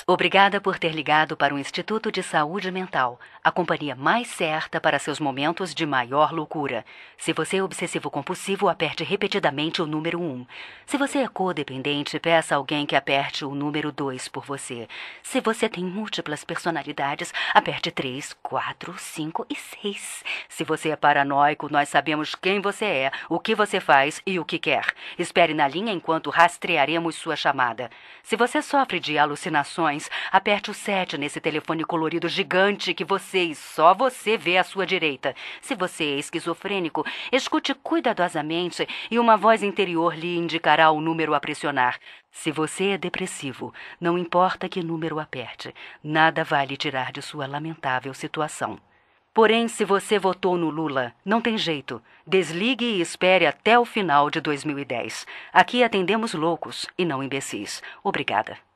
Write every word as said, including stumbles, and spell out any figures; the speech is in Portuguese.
Obrigada por ter ligado para o Instituto de Saúde Mental, a companhia mais certa para seus momentos de maior loucura. Se você é obsessivo-compulsivo, aperte repetidamente o número um. Se você é codependente, peça a alguém que aperte o número dois por você. Se você tem múltiplas personalidades, aperte três, quatro, cinco e seis. Se você é paranoico, nós sabemos quem você é, o que você faz e o que quer. Espere na linha enquanto rastrearemos sua chamada. Se você sofre de alucinações, aperte o sete nesse telefone colorido gigante que você e só você vê à sua direita. Se você é esquizofrênico, escute cuidadosamente e uma voz interior lhe indicará o número a pressionar. Se você é depressivo, não importa que número aperte, nada vai lhe tirar de sua lamentável situação. Porém, se você votou no Lula, não tem jeito. Desligue e espere até o final de dois mil e dez. Aqui atendemos loucos e não imbecis. Obrigada.